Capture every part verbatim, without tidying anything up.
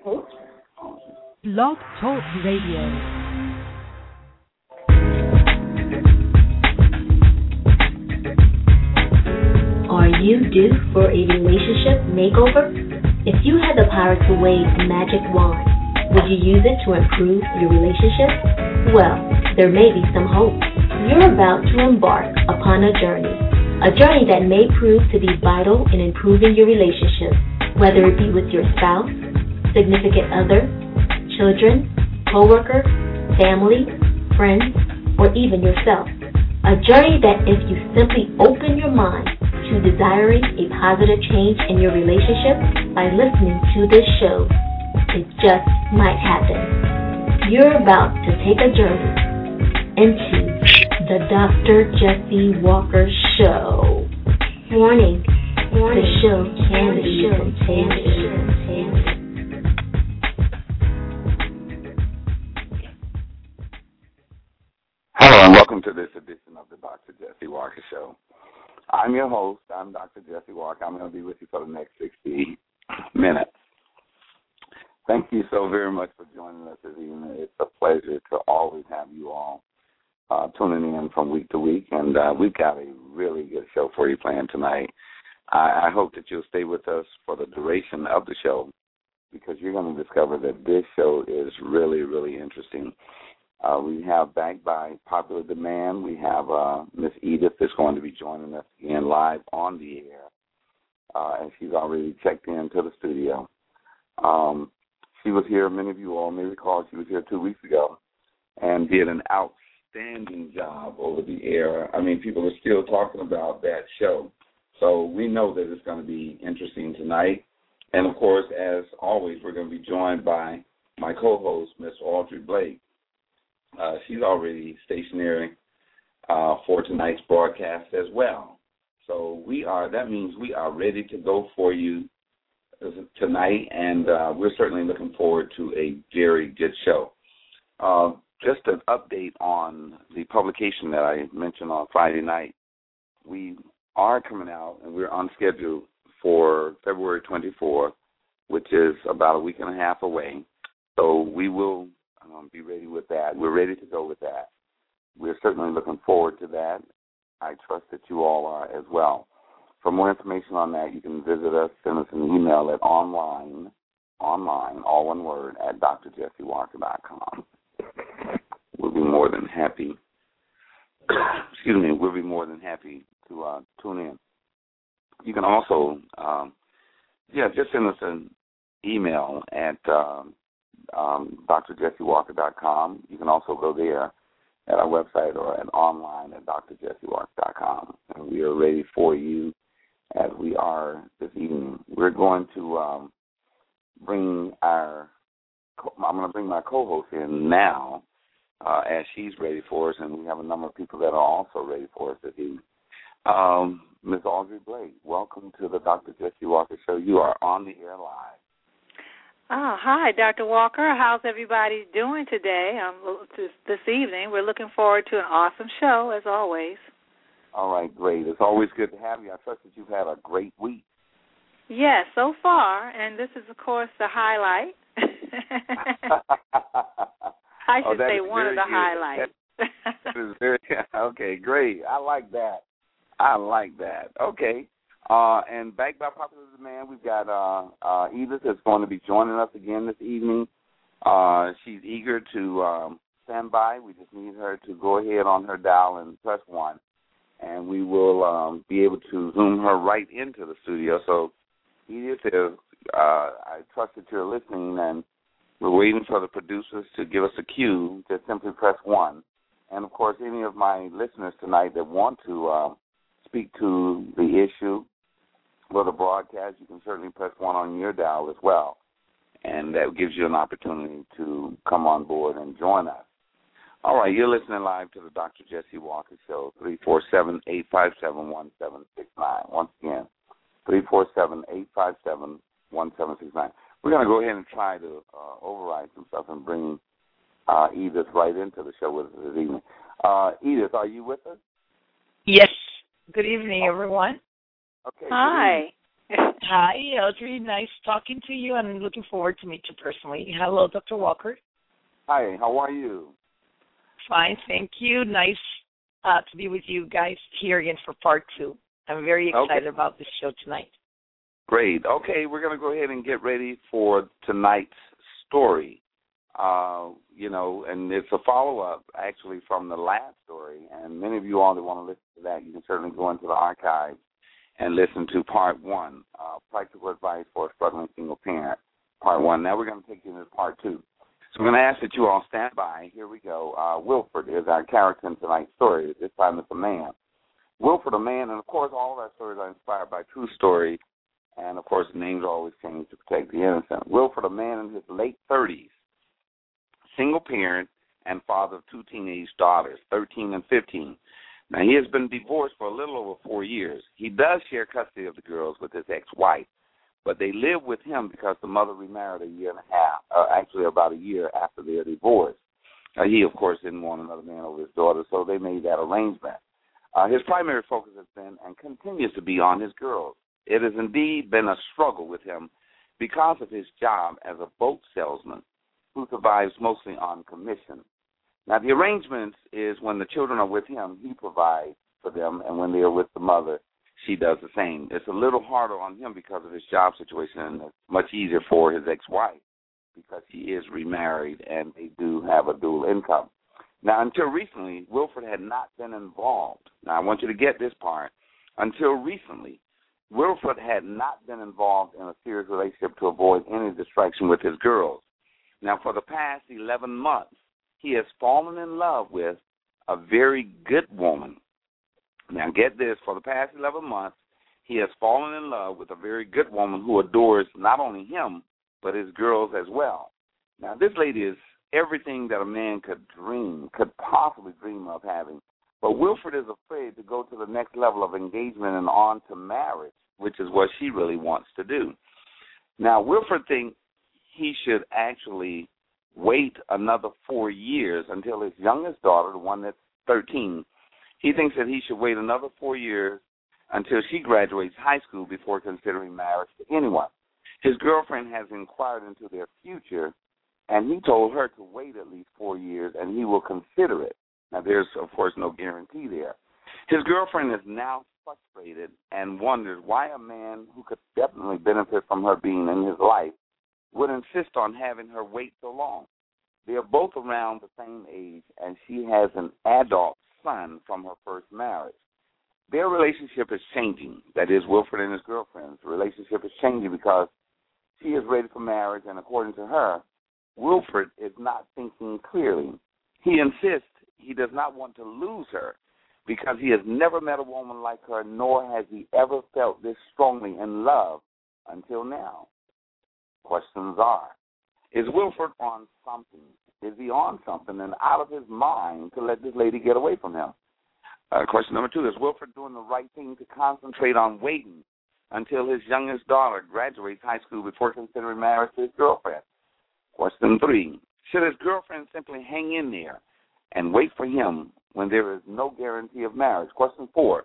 host. Blog Talk Radio. Are you due for a relationship makeover? If you had the power to wave a magic wand, would you use it to improve your relationship? Well, there may be some hope. You're about to embark upon a journey, a journey that may prove to be vital in improving your relationship, whether it be with your spouse, significant other, children, co-worker, family, friends, or even yourself. A journey that if you simply open your mind to desiring a positive change in your relationship by listening to this show, it just might happen. You're about to take a journey into the Doctor Jesse Walker Show. Warning, Warning. The show can be contagious. Hello and welcome to this edition of the Doctor Jesse Walker Show. I'm your host. I'm Doctor Jesse Walker. I'm going to be with you for the next sixty minutes. Thank you so very much for joining us this evening. It's a pleasure to always have you all uh, tuning in from week to week, and uh, we've got a really good show for you planned tonight. I, I hope that you'll stay with us for the duration of the show because you're going to discover that this show is really, really interesting. Uh, we have, backed by popular demand, we have uh, Miss Edith that's going to be joining us again live on the air, uh, and she's already checked into the studio. Um, she was here, many of you all may recall, she was here two weeks ago and did an outstanding job over the air. I mean, people are still talking about that show. So we know that it's going to be interesting tonight. And, of course, as always, we're going to be joined by my co-host, Miss Audrey Blake. Uh, she's already stationary uh, for tonight's broadcast as well. So we are. That means we are ready to go for you tonight, and uh, we're certainly looking forward to a very good show. Uh, just an update on the publication that I mentioned on Friday night. We are coming out, and we're on schedule for February twenty-fourth, which is about a week and a half away. So we will Um, be ready with that. We're ready to go with that. We're certainly looking forward to that. I trust that you all are as well. For more information on that, you can visit us, send us an email at online, online, all one word, at d r jesse walker dot com. We'll be more than happy, excuse me, we'll be more than happy to uh, tune in. You can also, um, yeah, just send us an email at um, Um, d r jesse walker dot com. You can also go there at our website or at online at d r jesse walker dot com. And we are ready for you as we are this evening. We're going to um, bring our, I'm going to bring my co-host in now uh, as she's ready for us, and we have a number of people that are also ready for us this evening. Um, Miz Audrey Blake, welcome to the Doctor Jesse Walker Show. You are on the air live. Oh, hi, Doctor Walker. How's everybody doing today, um, this, this evening? We're looking forward to an awesome show, as always. All right, great. It's always good to have you. I trust that you've had a great week. Yes, so far, and this is, of course, the highlight. I should oh, say one of the good. highlights. That, that is very, okay, great. I like that. I like that. Okay. Uh, and backed by popular demand, we've got uh, uh, Edith that's going to be joining us again this evening. Uh, she's eager to um, stand by. We just need her to go ahead on her dial and press one, and we will um, be able to zoom her right into the studio. So, Edith, uh, I trust that you're listening, and we're waiting for the producers to give us a cue to simply press one. And, of course, any of my listeners tonight that want to uh, speak to the issue, for the broadcast, you can certainly press one on your dial as well, and that gives you an opportunity to come on board and join us. All right, you're listening live to the Doctor Jesse Walker Show, three four seven, eight five seven, one seven six nine. Once again, three four seven, eight five seven, one seven six nine. We're going to go ahead and try to uh, override some stuff and bring uh, Edith right into the show with us this evening. Uh, Edith, are you with us? Yes. Good evening, everyone. Okay. Hi. Hi, Audrey. Nice talking to you, and looking forward to meet you personally. Hello, Doctor Walker. Hi, how are you? Fine, thank you. Nice uh, to be with you guys here again for part two. I'm very excited okay. about this show tonight. Great. Okay, we're going to go ahead and get ready for tonight's story. Uh, you know, and it's a follow-up, actually, from the last story. And many of you all that want to listen to that, you can certainly go into the archives and listen to part one, uh, Practical Advice for a Struggling Single Parent, part one. Now we're going to take you into part two. So I'm going to ask that you all stand by. Here we go. Uh, Wilford is our character in tonight's story. This time it's a man. Wilford, a man, and, of course, all of our stories are inspired by true stories. And, of course, the names are always changed to protect the innocent. Wilford, a man in his late thirties, single parent and father of two teenage daughters, thirteen and fifteen. Now, he has been divorced for a little over four years. He does share custody of the girls with his ex-wife, but they live with him because the mother remarried a year and a half, uh, actually about a year after their divorce. Uh, he, of course, didn't want another man over his daughter, so they made that arrangement. Uh, his primary focus has been and continues to be on his girls. It has indeed been a struggle with him because of his job as a boat salesman who survives mostly on commission. Now, the arrangement is when the children are with him, he provides for them, and when they are with the mother, she does the same. It's a little harder on him because of his job situation, and it's much easier for his ex-wife because he is remarried and they do have a dual income. Now, until recently, Wilford had not been involved. Now, I want you to get this part. Until recently, Wilford had not been involved in a serious relationship to avoid any distraction with his girls. Now, for the past eleven months, he has fallen in love with a very good woman. Now, get this. For the past eleven months, he has fallen in love with a very good woman who adores not only him, but his girls as well. Now, this lady is everything that a man could dream, could possibly dream of having. But Wilford is afraid to go to the next level of engagement and on to marriage, which is what she really wants to do. Now, Wilford thinks he should actually wait another four years until his youngest daughter, the one that's thirteen, he thinks that he should wait another four years until she graduates high school before considering marriage to anyone. His girlfriend has inquired into their future, and he told her to wait at least four years, and he will consider it. Now, there's, of course, no guarantee there. His girlfriend is now frustrated and wonders why a man who could definitely benefit from her being in his life would insist on having her wait so long. They are both around the same age, and she has an adult son from her first marriage. Their relationship is changing. That is, Wilford and his girlfriend's relationship is changing because she is ready for marriage, and according to her, Wilford is not thinking clearly. He insists he does not want to lose her because he has never met a woman like her, nor has he ever felt this strongly in love until now. Questions are, is Wilford on something? Is he on something and out of his mind to let this lady get away from him? Uh, question number two, is Wilford doing the right thing to concentrate on waiting until his youngest daughter graduates high school before considering marriage to his girlfriend? Question three, should his girlfriend simply hang in there and wait for him when there is no guarantee of marriage? Question four,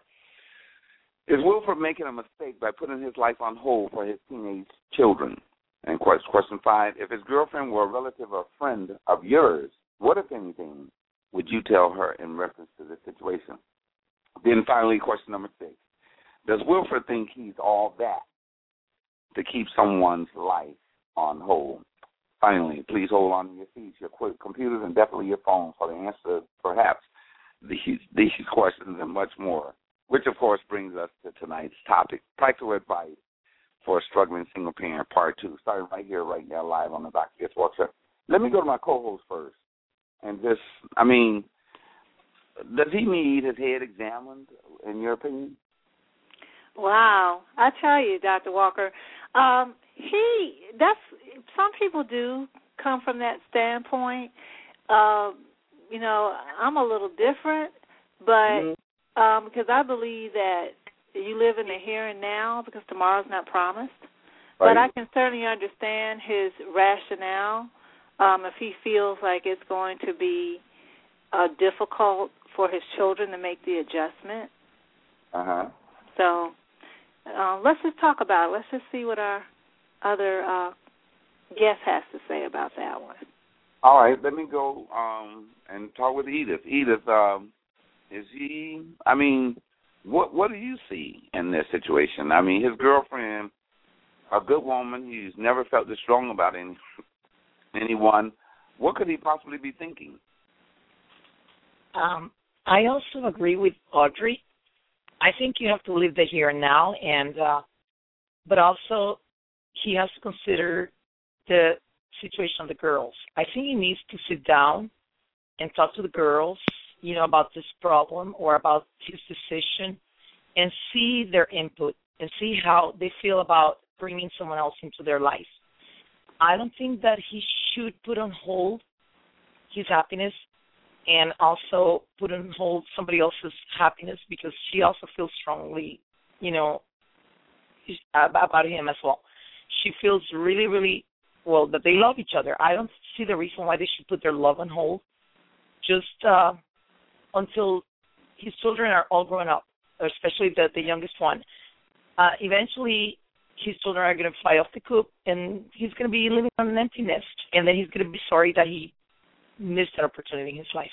is Wilford making a mistake by putting his life on hold for his teenage children? And question five, if his girlfriend were a relative or friend of yours, what, if anything, would you tell her in reference to this situation? Then finally, question number six, does Wilford think he's all that to keep someone's life on hold? Finally, please hold on to your seats, your computers, and definitely your phones for the answer, perhaps, these, these questions and much more, which, of course, brings us to tonight's topic, practical advice for a struggling single parent, part two, starting right here, right now, live on the Doctor Jesse Walker Show. Let me go to my co-host first. And just, I mean, does he need his head examined, in your opinion? Wow. I tell you, Doctor Walker, um, he, that's, some people do come from that standpoint. Uh, you know, I'm a little different, but mm-hmm. um, because I believe that you live in the here and now because tomorrow's not promised. Right. But I can certainly understand his rationale um, if he feels like it's going to be uh, difficult for his children to make the adjustment. Uh-huh. So, uh, let's just talk about it. Let's just see what our other uh, guest has to say about that one. All right, let me go um, and talk with Edith. Edith, um, is he, I mean, what what do you see in this situation? I mean, his girlfriend, a good woman, he's never felt this strong about any, anyone. What could he possibly be thinking? Um, I also agree with Audrey. I think you have to live the here and now, and uh, but also he has to consider the situation of the girls. I think he needs to sit down and talk to the girls, you know, about this problem or about his decision, and see their input and see how they feel about bringing someone else into their life. I don't think that he should put on hold his happiness and also put on hold somebody else's happiness, because she also feels strongly, you know, about him as well. She feels really, really, well, that they love each other. I don't see the reason why they should put their love on hold just uh, until his children are all grown up, especially the, the youngest one. Uh, eventually, his children are going to fly off the coop, and he's going to be living on an empty nest, and then he's going to be sorry that he missed that opportunity in his life.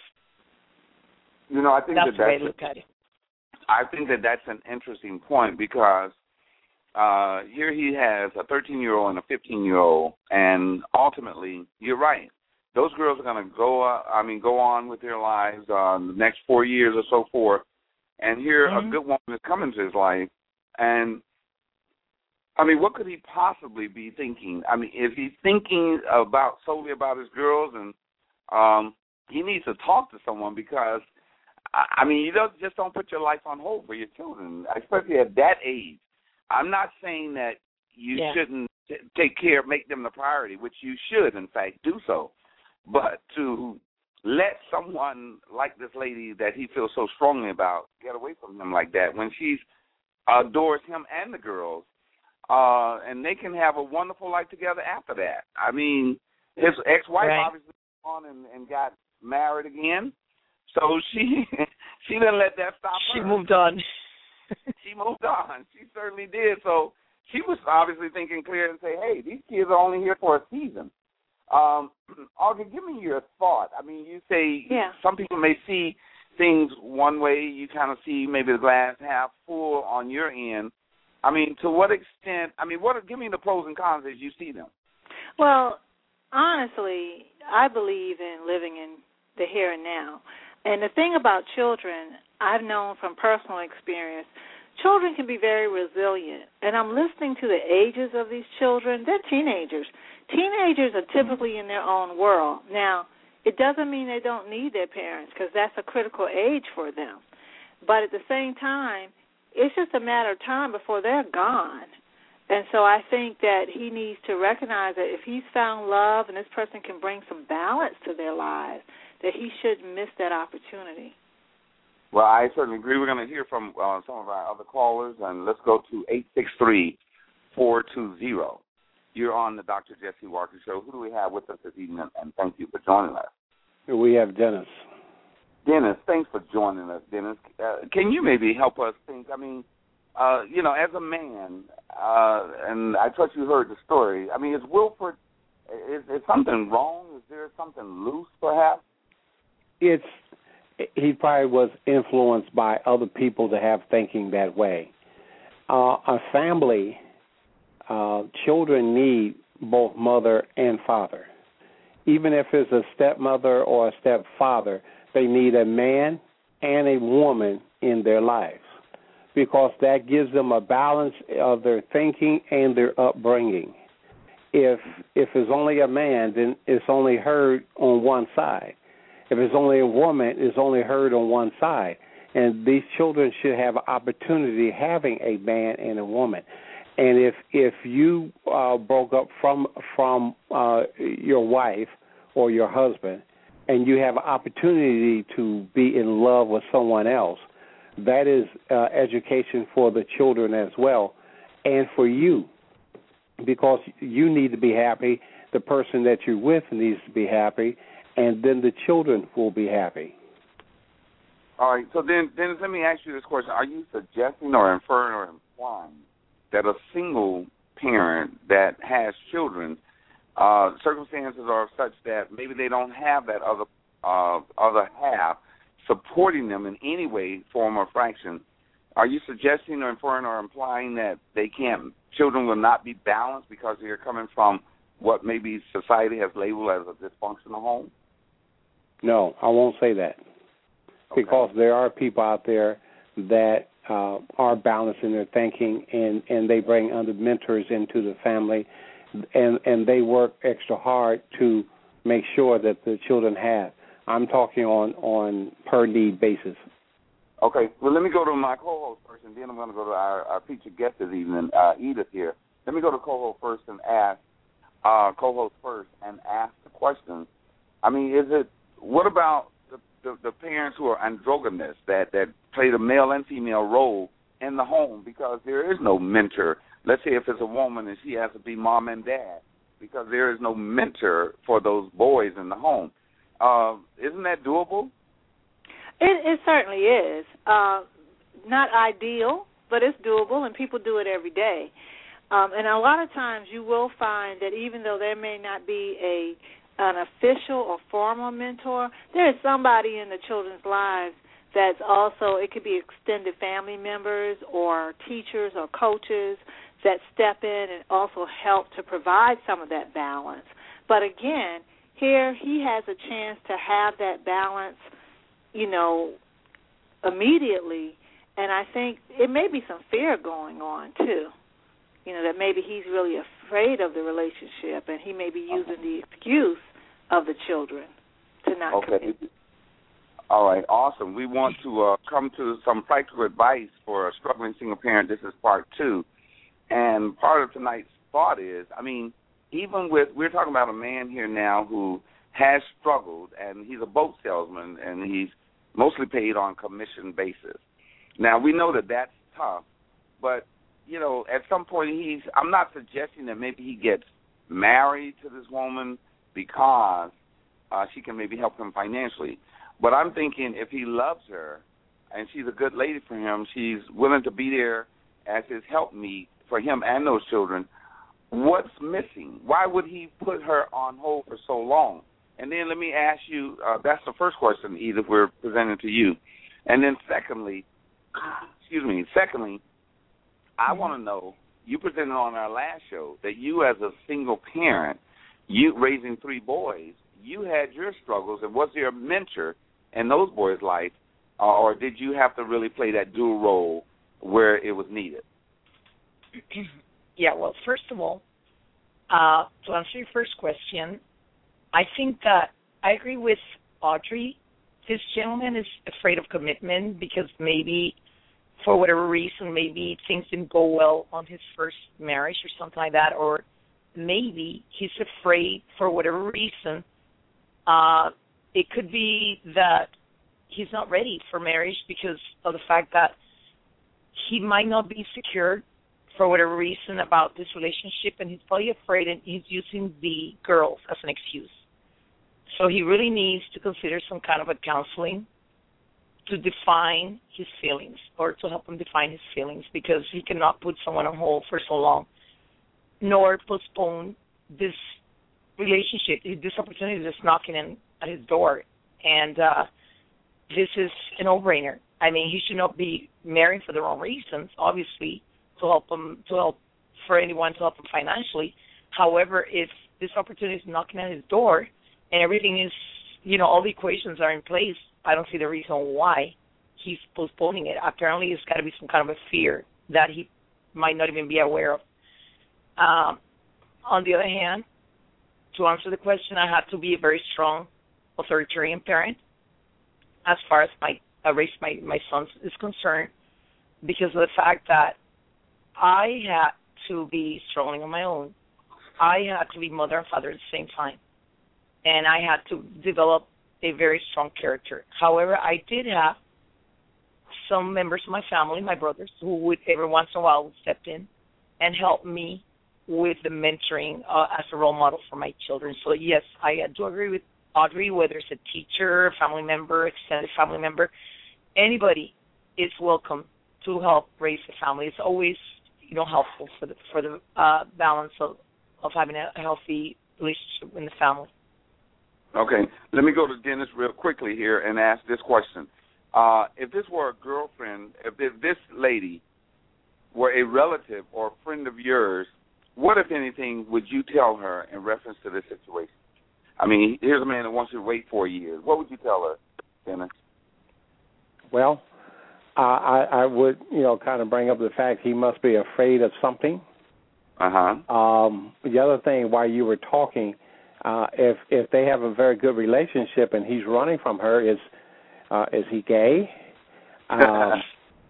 You know, I think that's that the way that's I look at it. I think that that's an interesting point, because uh, here he has a thirteen-year-old and a fifteen-year-old, and ultimately, you're right. Those girls are going to go. Uh, I mean, go on with their lives uh, the next four years or so forth. And here, mm-hmm. a good woman is coming to his life, and I mean, what could he possibly be thinking? I mean, is he thinking about solely about his girls? And um, he needs to talk to someone, because I mean, you don't just don't put your life on hold for your children, especially at that age. I'm not saying that you yeah. shouldn't t- take care, make them the priority, which you should, in fact, do so. But to let someone like this lady that he feels so strongly about get away from him like that, when she adores him and the girls, uh, and they can have a wonderful life together after that. I mean, his ex-wife right. obviously went on and, and got married again. So she she didn't let that stop her. She moved on. She moved on. She certainly did. So she was obviously thinking clear and say, hey, these kids are only here for a season. Um, Audrey, give me your thought. I mean, you say yeah. some people may see things one way. You kind of see maybe the glass half full on your end. I mean, to what extent, I mean, what? Give me the pros and cons as you see them. Well, honestly, I believe in living in the here and now. And the thing about children, I've known from personal experience, children can be very resilient. And I'm listening to the ages of these children. They're teenagers. Teenagers are typically in their own world. Now, it doesn't mean they don't need their parents, because that's a critical age for them. But at the same time, it's just a matter of time before they're gone. And so I think that he needs to recognize that if he's found love and this person can bring some balance to their lives, that he shouldn't miss that opportunity. Well, I certainly agree. We're going to hear from uh, some of our other callers, and let's go to eight six three, four two zero. You're on the Doctor Jesse Walker Show. Who do we have with us this evening, and thank you for joining us? We have Dennis. Dennis, thanks for joining us, Dennis. Uh, can you maybe help us think, I mean, uh, you know, as a man, uh, and I trust you heard the story, I mean, is Wilford, is, is something wrong? Is there something loose, perhaps? It's he probably was influenced by other people to have thinking that way. Uh, a family, uh, children need both mother and father. Even if it's a stepmother or a stepfather, they need a man and a woman in their lives, because that gives them a balance of their thinking and their upbringing. If if it's only a man, then it's only heard on one side. If it's only a woman, it's only heard on one side. And these children should have an opportunity having a man and a woman. And if if you uh, broke up from from uh, your wife or your husband, and you have an opportunity to be in love with someone else, that is uh, education for the children as well, and for you, because you need to be happy, the person that you're with needs to be happy, and then the children will be happy. All right, so then, Dennis, let me ask you this question. Are you suggesting or inferring or implying that a single parent that has children, uh, circumstances are such that maybe they don't have that other uh, other half supporting them in any way, form, or fraction. Are you suggesting or inferring or implying that they can't, children will not be balanced because they're coming from what maybe society has labeled as a dysfunctional home? No, I won't say that. Okay. Because there are people out there that uh, are balanced in their thinking, and, and they bring other mentors into the family, and, and they work extra hard to make sure that the children have. I'm talking on, on per-need basis. Okay. Well, let me go to my co-host first, and then I'm going to go to our, our featured guest this evening, uh, Edith here. Let me go to co-host first and ask, uh, co-host first and ask the question. I mean, is it, what about the, the, the parents who are androgynous, that, that play the male and female role in the home, because there is no mentor? Let's say if it's a woman and she has to be mom and dad, because there is no mentor for those boys in the home. Uh, isn't that doable? It, it certainly is. Uh, not ideal, but it's doable, and people do it every day. Um, and a lot of times you will find that even though there may not be a an official or formal mentor, there is somebody in the children's lives that's also, it could be extended family members or teachers or coaches that step in and also help to provide some of that balance. But again, here he has a chance to have that balance, you know, immediately, and I think it may be some fear going on too, you know, that maybe he's really afraid of the relationship, and he may be using the excuse of the children to not okay. commit. All right, awesome. We want to uh, come to some practical advice for a struggling single parent. This is part two, and part of tonight's thought is, I mean, even with, we're talking about a man here now who has struggled, and he's a boat salesman, and he's mostly paid on commission basis. Now, we know that that's tough, but, you know, at some point he's, I'm not suggesting that maybe he gets married to this woman because uh, she can maybe help him financially. But I'm thinking if he loves her and she's a good lady for him, she's willing to be there as his helpmeet for him and those children, what's missing? Why would he put her on hold for so long? And then let me ask you, uh, that's the first question, Edith, we're presenting to you. And then secondly, excuse me, secondly, I want to know, you presented on our last show that you as a single parent, you raising three boys, you had your struggles, and was there a mentor in those boys' life, uh, or did you have to really play that dual role where it was needed? Yeah, well, first of all, uh, to answer your first question, I think that I agree with Audrey. This gentleman is afraid of commitment because maybe for whatever reason, maybe things didn't go well on his first marriage or something like that, or maybe he's afraid for whatever reason. Uh, it could be that he's not ready for marriage because of the fact that he might not be secure for whatever reason about this relationship, and he's probably afraid and he's using the girls as an excuse. So he really needs to consider some kind of a counseling to define his feelings or to help him define his feelings, because he cannot put someone on hold for so long nor postpone this relationship, this opportunity that's knocking in at his door. And uh, this is a no-brainer. I mean, he should not be marrying for the wrong reasons, obviously, to help him, to help for anyone to help him financially. However, if this opportunity is knocking at his door and everything is, you know, all the equations are in place, I don't see the reason why he's postponing it. Apparently, it's got to be some kind of a fear that he might not even be aware of. Um, on the other hand, to answer the question, I had to be a very strong authoritarian parent as far as my I raised my, my sons is concerned, because of the fact that I had to be struggling on my own. I had to be mother and father at the same time, and I had to develop a very strong character. However, I did have some members of my family, my brothers, who would every once in a while would step in and help me with the mentoring uh, as a role model for my children. So, yes, I do agree with Audrey, whether it's a teacher, family member, extended family member, anybody is welcome to help raise a family. It's always, you know, helpful for the for the uh, balance of, of having a healthy relationship in the family. Okay, let me go to Dennis real quickly here and ask this question. Uh, if this were a girlfriend, if this lady were a relative or a friend of yours, what, if anything, would you tell her in reference to this situation? I mean, here's a man that wants you to wait four years. What would you tell her, Dennis? Well, uh, I, I would, you know, kind of bring up the fact he must be afraid of something. Uh-huh. Um, the other thing, while you were talking, uh, if if they have a very good relationship and he's running from her, is uh, is he gay? Um,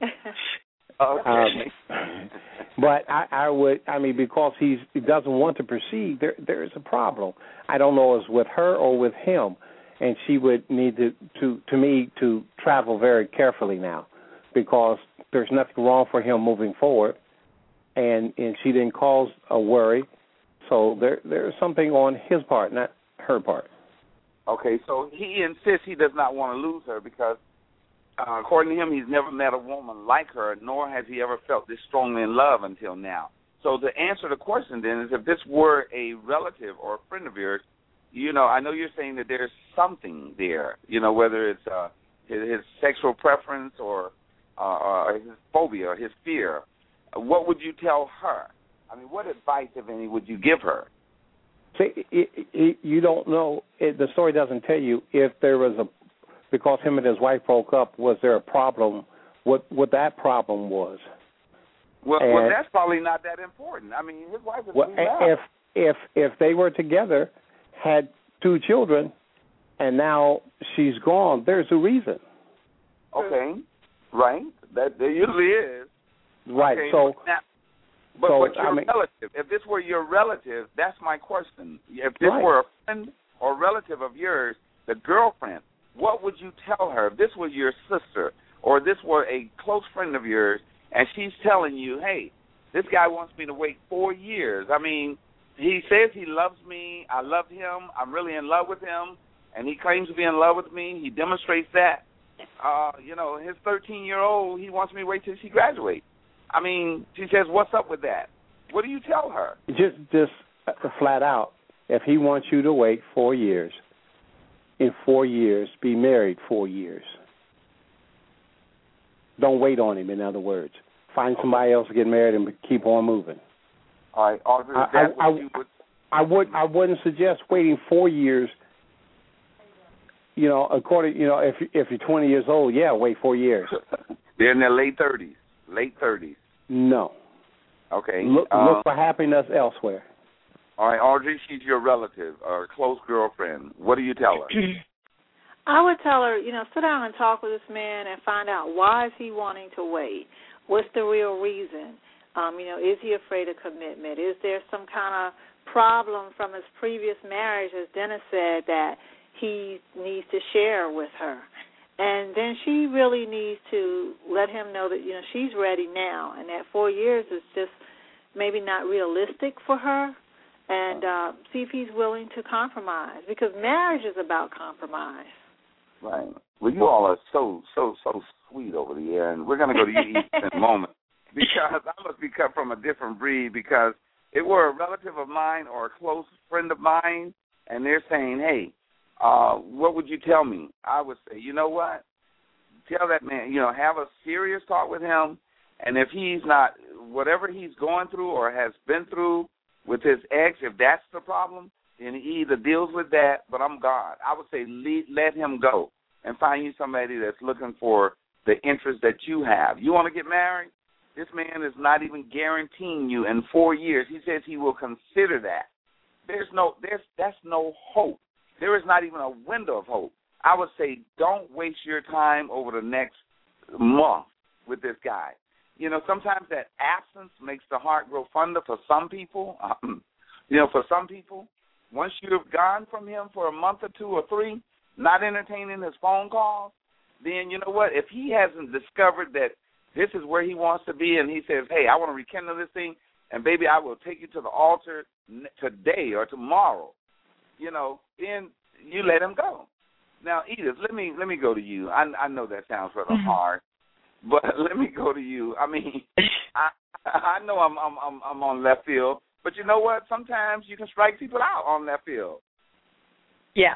okay. Um, but I, I would, I mean, because he's, he doesn't want to proceed, there there is a problem. I don't know if it's with her or with him, and she would need to, to, to me, to travel very carefully now, because there's nothing wrong for him moving forward, and, and she didn't cause a worry, so there there's something on his part, not her part. Okay, so he insists he does not want to lose her because, Uh, according to him, he's never met a woman like her, nor has he ever felt this strongly in love until now. So to answer the question, then, is if this were a relative or a friend of yours, you know, I know you're saying that there's something there, you know, whether it's uh, his, his sexual preference or, uh, or his phobia or his fear. What would you tell her? I mean, what advice, if any, would you give her? See, it, it, you don't know. It, the story doesn't tell you if there was a, because him and his wife broke up, was there a problem, what what that problem was. Well, well, that's probably not that important. I mean, his wife is well, if if if they were together, had two children, and now she's gone, there's a reason. Okay, right. That there usually is. Right. Okay. So, now, but, so but your I mean, relative. If this were your relative, that's my question. If this right. were a friend or relative of yours, the girlfriend, what would you tell her? If this was your sister or this were a close friend of yours, and she's telling you, hey, this guy wants me to wait four years. I mean, he says he loves me. I love him. I'm really in love with him, and he claims to be in love with me. He demonstrates that. Uh, you know, his thirteen-year-old, he wants me to wait till she graduates. I mean, she says, what's up with that? What do you tell her? Just, just flat out, if he wants you to wait four years, in four years, be married four years. Don't wait on him, in other words. Find somebody else to get married and keep on moving. All right, Audrey, is I, that I, what you would... I, would, I wouldn't suggest waiting four years. You know, according, you know, if if you're twenty years old, yeah, wait four years. They're in their late thirties, late thirties. No. Okay. Look, um, look for happiness elsewhere. All right, Audrey, she's your relative or close girlfriend. What do you tell her? I would tell her, you know, sit down and talk with this man and find out why is he wanting to wait. What's the real reason? Um, you know, is he afraid of commitment? Is there some kind of problem from his previous marriage, as Dennis said, that he needs to share with her? And then she really needs to let him know that, you know, she's ready now, and that four years is just maybe not realistic for her, and uh, see if he's willing to compromise, because marriage is about compromise. Right. Well, you all are so, so, so sweet over the air, and we're going to go to you in a moment, because I must be cut from a different breed, because it were a relative of mine or a close friend of mine, and they're saying, hey, uh, what would you tell me? I would say, you know what? Tell that man, you know, have a serious talk with him, and if he's not, whatever he's going through or has been through with his ex, if that's the problem, then he either deals with that, but I'm God. I would say lead, let him go and find you somebody that's looking for the interest that you have. You want to get married? This man is not even guaranteeing you in four years. He says he will consider that. There's no, there's, that's no hope. There is not even a window of hope. I would say don't waste your time over the next month with this guy. You know, sometimes that absence makes the heart grow fonder for some people. Um, you know, for some people, once you have gone from him for a month or two or three, not entertaining his phone calls, then you know what? If he hasn't discovered that this is where he wants to be and he says, hey, I want to rekindle this thing, and baby, I will take you to the altar today or tomorrow, you know, then you let him go. Now, Edith, let me let me go to you. I, I know that sounds rather mm-hmm. hard, But let me go to you. I mean, I I know I'm I'm I'm I'm on left field, but you know what? Sometimes you can strike people out on left field. Yeah.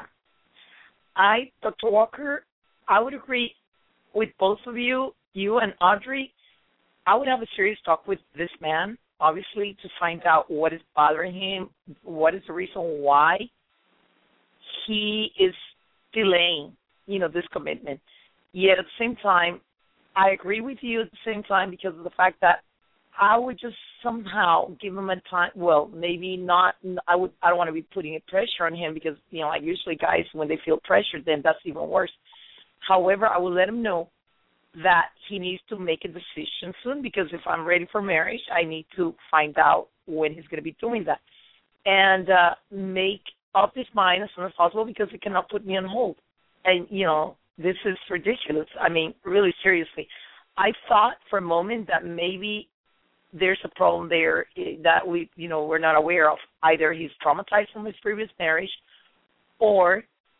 I, Doctor Walker, I would agree with both of you, you and Audrey. I would have a serious talk with this man, obviously, to find out what is bothering him, what is the reason why he is delaying, you know, this commitment. Yet at the same time, I agree with you at the same time because of the fact that I would just somehow give him a time. Well, maybe not. I would. I don't want to be putting a pressure on him because, you know, like usually guys, when they feel pressured, then that's even worse. However, I will let him know that he needs to make a decision soon because if I'm ready for marriage, I need to find out when he's going to be doing that and uh, make up his mind as soon as possible because he cannot put me on hold. And, you know, this is ridiculous. I mean, really seriously. I thought for a moment that maybe there's a problem there that we, you know, we're not aware of. Either he's traumatized from his previous marriage or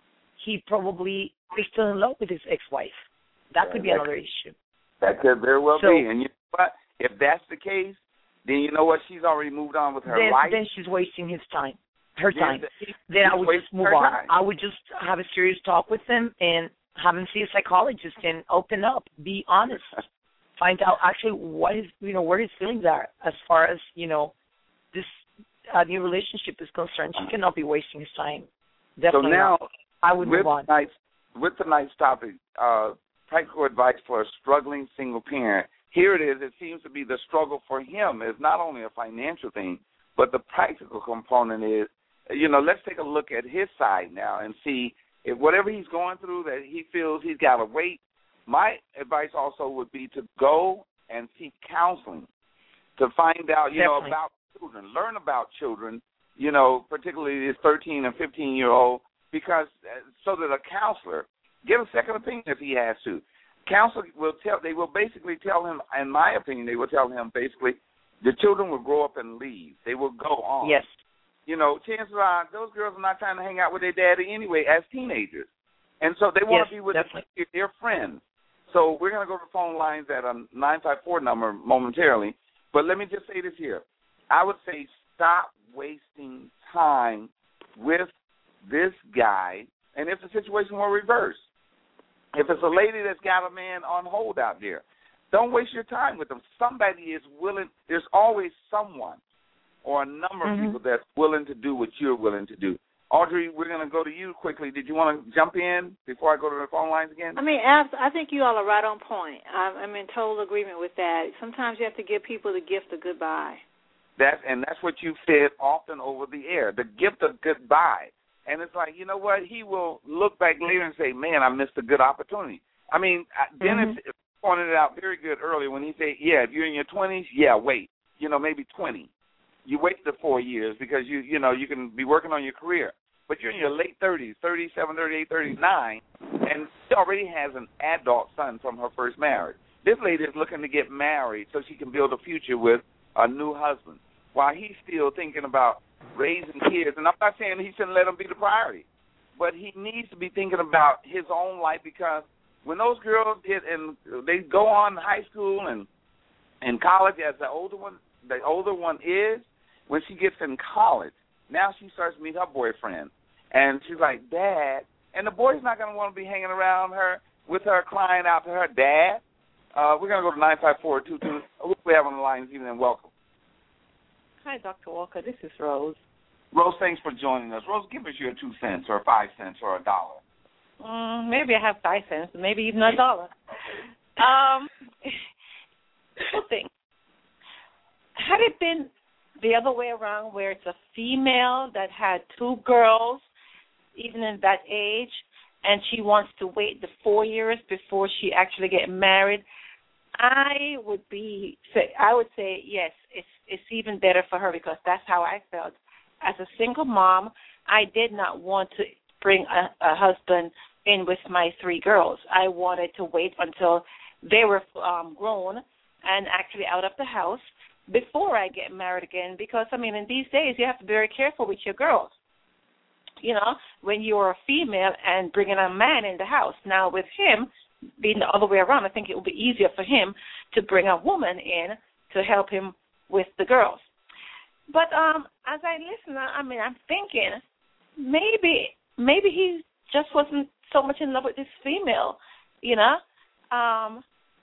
he probably is still in love with his ex-wife. That could be that, another issue. That could very well so, be. And you know what? If that's the case, then you know what? She's already moved on with her then, life. Then she's wasting his time, her then time. The, then I would just move on. Time. I would just have a serious talk with him and have him see a psychologist and open up, be honest, find out actually what his, you know, where his feelings are as far as, you know, this uh, new relationship is concerned. She cannot be wasting his time. Definitely so now, not. I would with move on. Tonight's, with tonight's topic, uh, practical advice for a struggling single parent. Here it is. It seems to be the struggle for him is not only a financial thing, but the practical component is, you know, let's take a look at his side now and see if whatever he's going through that he feels he's got to wait. My advice also would be to go and seek counseling to find out, you Definitely. know, about children, learn about children, you know, particularly this thirteen and fifteen-year-old, because so that a counselor get a second opinion if he has to. Counselor will tell, they will basically tell him, in my opinion, they will tell him basically the children will grow up and leave. They will go on. Yes. You know, chances are those girls are not trying to hang out with their daddy anyway as teenagers. And so they want yes, to be with definitely. their friends. So we're going to go to the phone lines at a nine five four number momentarily. But let me just say this here. I would say stop wasting time with this guy, and if the situation were reversed, if it's a lady that's got a man on hold out there, don't waste your time with them. Somebody is willing. There's always someone or a number mm-hmm. of people that's willing to do what you're willing to do. Audrey, we're going to go to you quickly. Did you want to jump in before I go to the phone lines again? I mean, I think you all are right on point. I'm in total agreement with that. Sometimes you have to give people the gift of goodbye. That's, and that's what you said often over the air, the gift of goodbye. And it's like, you know what, he will look back later and say, man, I missed a good opportunity. I mean, Dennis mm-hmm. pointed it out very good earlier when he said, yeah, if you're in your twenties, yeah, wait, you know, maybe twenty. You wait the four years because, you you know, you can be working on your career. But you're in your late thirties, thirty-seven, thirty-eight, thirty-nine, and she already has an adult son from her first marriage. This lady is looking to get married so she can build a future with a new husband while he's still thinking about raising kids. And I'm not saying he shouldn't let them be the priority, but he needs to be thinking about his own life because when those girls get and they go on high school and in college, as the older one, the older one is, when she gets in college, now she starts to meet her boyfriend, and she's like, Dad, and the boy's not going to want to be hanging around her with her crying out to her dad. Uh, we're going to go to nine five four two two. Who we have on the line this evening? Welcome. Hi, Doctor Walker. This is Rose. Rose, thanks for joining us. Rose, give us your two cents or five cents or a dollar. Um, maybe I have five cents, maybe even a dollar. Um, two things. Had it been the other way around where it's a female that had two girls, even in that age, and she wants to wait the four years before she actually get married, I would be, I would say yes, it's it's even better for her because that's how I felt. As a single mom, I did not want to bring a, a husband in with my three girls. I wanted to wait until they were um, grown and actually out of the house before I get married again because, I mean, in these days you have to be very careful with your girls, you know, when you're a female and bringing a man in the house. Now with him, being the other way around. I think it would be easier for him to bring a woman in to help him with the girls. But um, as I listen, I mean, I'm thinking maybe maybe he just wasn't so much in love with this female, you know. Um,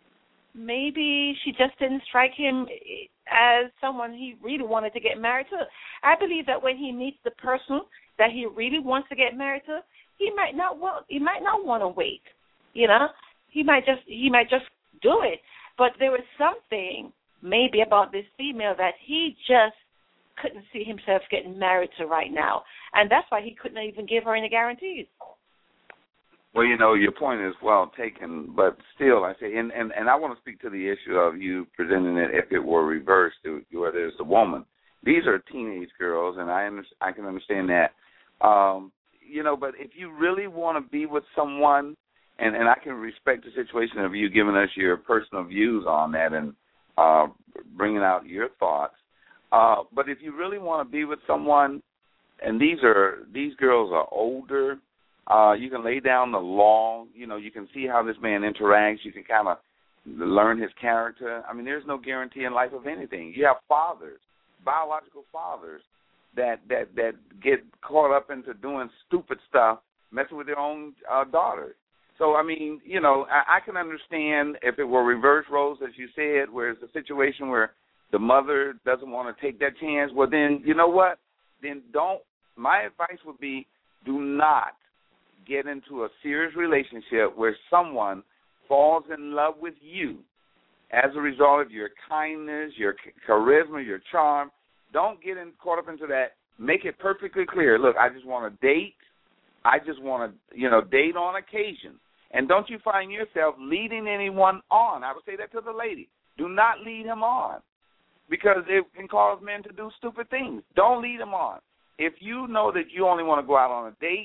maybe she just didn't strike him as someone he really wanted to get married to. I believe that when he meets the person that he really wants to get married to, he might not want he might not want to wait, you know. He might just he might just do it. But there was something maybe about this female that he just couldn't see himself getting married to right now, and that's why he couldn't even give her any guarantees. Well, you know, your point is well taken, but still, I say, and, and, and I want to speak to the issue of you presenting it if it were reversed, where there's the woman. These are teenage girls, and I under, I can understand that. Um, you know, but if you really want to be with someone, and, and I can respect the situation of you giving us your personal views on that and uh, bringing out your thoughts, uh, but if you really want to be with someone, and these are these girls are older, Uh, you can lay down the law. You know, you can see how this man interacts. You can kind of learn his character. I mean, there's no guarantee in life of anything. You have fathers, biological fathers, that that, that get caught up into doing stupid stuff, messing with their own uh, daughters. So, I mean, you know, I, I can understand if it were reverse roles, as you said, where it's a situation where the mother doesn't want to take that chance. Well, then, you know what? Then don't. My advice would be do not get into a serious relationship where someone falls in love with you as a result of your kindness, your charisma, your charm. Don't get in, caught up into that. Make it perfectly clear. Look, I just want to date. I just want to, you know, date on occasion. And don't you find yourself leading anyone on. I would say that to the lady. Do not lead him on because it can cause men to do stupid things. Don't lead him on. If you know that you only want to go out on a date,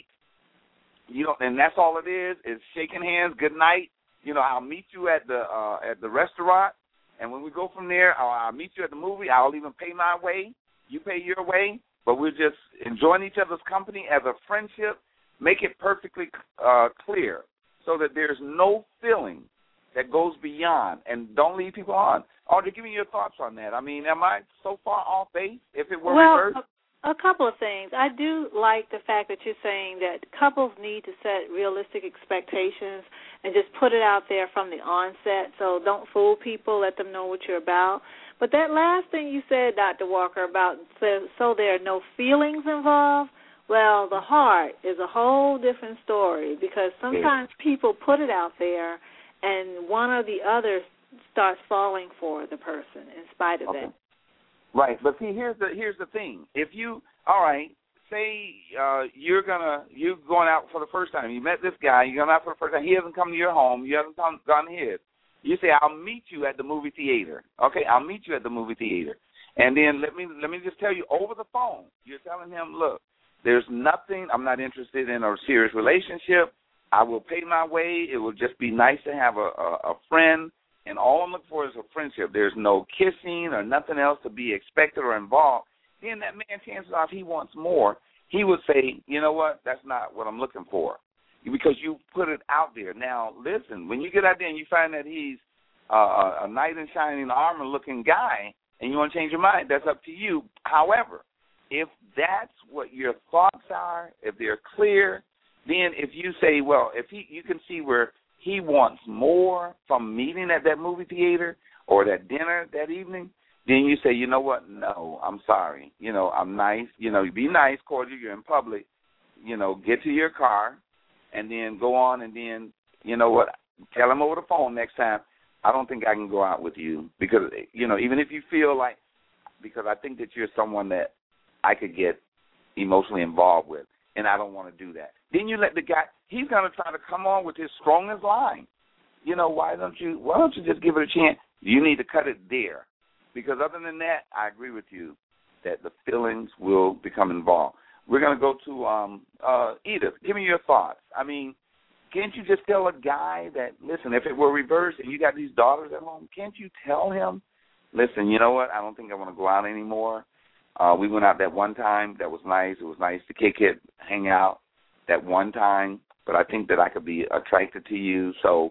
you know, and that's all it is, is shaking hands, good night. You know, I'll meet you at the uh, at the restaurant, and when we go from there, I'll, I'll meet you at the movie. I'll even pay my way. You pay your way, but we're just enjoying each other's company as a friendship. Make it perfectly uh, clear so that there's no feeling that goes beyond, and don't lead people on. Audrey, give me your thoughts on that. I mean, am I so far off base if it were well, reversed? A couple of things. I do like the fact that you're saying that couples need to set realistic expectations and just put it out there from the onset. So don't fool people. Let them know what you're about. But that last thing you said, Doctor Walker, about so, so there are no feelings involved, well, the heart is a whole different story because sometimes people put it out there and one or the other starts falling for the person in spite of okay. that. Right, but see, here's the here's the thing. If you, all right, say uh, you're gonna you're going out for the first time. You met this guy. You're going out for the first time. He hasn't come to your home. You haven't come, gone to his. You say, I'll meet you at the movie theater. Okay, I'll meet you at the movie theater. And then let me let me just tell you over the phone. You're telling him, look, there's nothing. I'm not interested in a serious relationship. I will pay my way. It will just be nice to have a, a, a friend. And all I'm looking for is a friendship. There's no kissing or nothing else to be expected or involved. Then that man, chances are, if he wants more, he would say, you know what, that's not what I'm looking for, because you put it out there. Now, listen, when you get out there and you find that he's uh, a knight in shining armor-looking guy and you want to change your mind, that's up to you. However, if that's what your thoughts are, if they're clear, then if you say, well, if he, you can see where he wants more from meeting at that movie theater or that dinner that evening, then you say, you know what, no, I'm sorry. You know, I'm nice. You know, you be nice, cordial, you're in public. You know, get to your car and then go on and then, you know what, tell him over the phone next time, I don't think I can go out with you because, you know, even if you feel like, because I think that you're someone that I could get emotionally involved with, and I don't want to do that. Then you let the guy, he's going to try to come on with his strongest line. You know, why don't you, why don't you just give it a chance? You need to cut it there. Because other than that, I agree with you that the feelings will become involved. We're going to go to um, uh, Edith. Give me your thoughts. I mean, can't you just tell a guy that, listen, if it were reversed and you got these daughters at home, can't you tell him, listen, you know what, I don't think I want to go out anymore. Uh, we went out that one time. That was nice. It was nice to kick it, hang out that one time. But I think that I could be attracted to you. So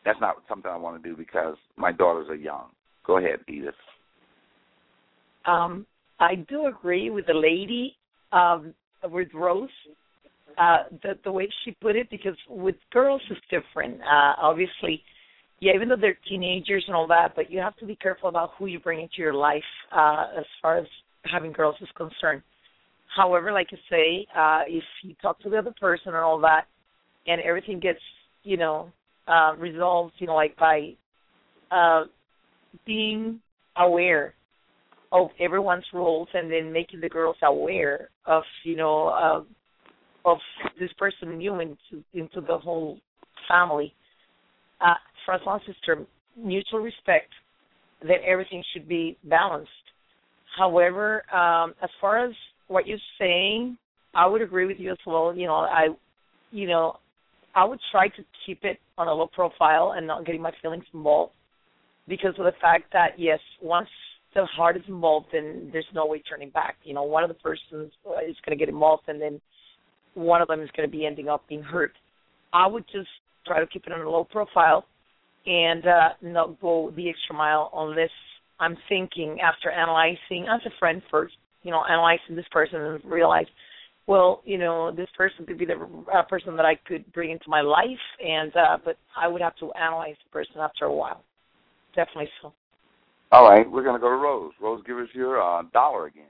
that's not something I want to do because my daughters are young. Go ahead, Edith. Um, I do agree with the lady, um, with Rose, uh, the, the way she put it, because with girls it's different. Uh, obviously, yeah, even though they're teenagers and all that, but you have to be careful about who you bring into your life uh, as far as having girls is concerned. However, like you say, uh, if you talk to the other person and all that, and everything gets, you know, uh, resolved, you know, like by uh, being aware of everyone's roles and then making the girls aware of, you know, uh, of this person new into, into the whole family. Uh, for as long as it's mutual respect, then everything should be balanced. However, um, as far as what you're saying, I would agree with you as well. You know, I, you know, I would try to keep it on a low profile and not getting my feelings involved, because of the fact that, yes, once the heart is involved, then there's no way turning back. You know, one of the persons is going to get involved, and then one of them is going to be ending up being hurt. I would just try to keep it on a low profile and uh, not go the extra mile unless I'm thinking, after analyzing as a friend first, you know, analyzing this person and realize, well, you know, this person could be the uh, person that I could bring into my life, and uh, but I would have to analyze the person after a while. Definitely so. All right, we're going to go to Rose. Rose, give us your uh, dollar again.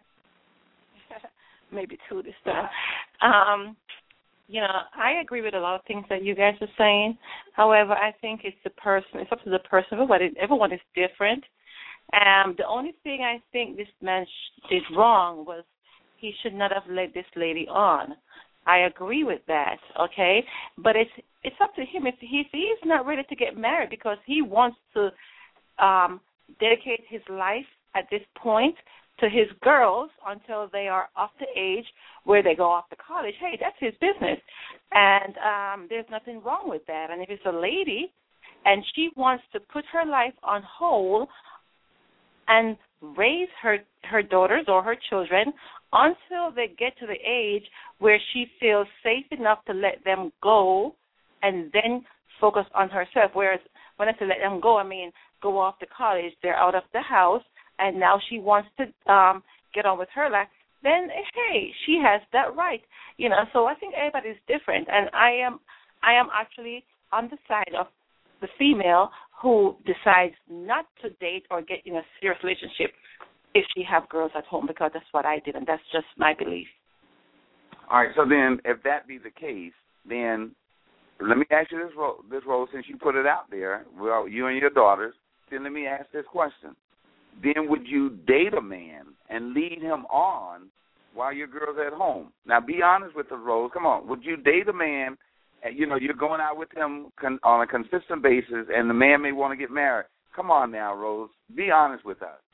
Maybe two this time. Um, you know, I agree with a lot of things that you guys are saying. However, I think it's the person. It's up to the person. Everybody, everyone is different. Um, the only thing I think this man sh- did wrong was he should not have led this lady on. I agree with that, okay? But it's it's up to him. If he's, he's not ready to get married because he wants to um, dedicate his life at this point to his girls until they are of the age where they go off to college, hey, that's his business. And um, there's nothing wrong with that. And if it's a lady and she wants to put her life on hold and raise her, her daughters or her children until they get to the age where she feels safe enough to let them go and then focus on herself. Whereas when I say let them go, I mean go off to college, they're out of the house, and now she wants to um, get on with her life, then, hey, she has that right. You know, so I think everybody's different, and I am I am actually on the side of the female who decides not to date or get in a serious relationship if she have girls at home, because that's what I did, and that's just my belief. All right, so then if that be the case, then let me ask you this, Rose, this Rose, since you put it out there, well, you and your daughters, then let me ask this question. Then would you date a man and lead him on while your girl's at home? Now, be honest with us, Rose. Come on. Would you date a man, and, you know, you're going out with him con- on a consistent basis, and the man may want to get married? Come on now, Rose. Be honest with us.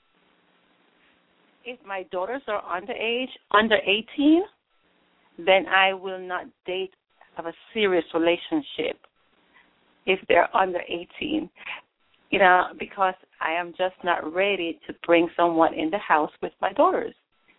If my daughters are underage, under eighteen, then I will not date, have a serious relationship if they're under eighteen. You know, because I am just not ready to bring someone in the house with my daughters.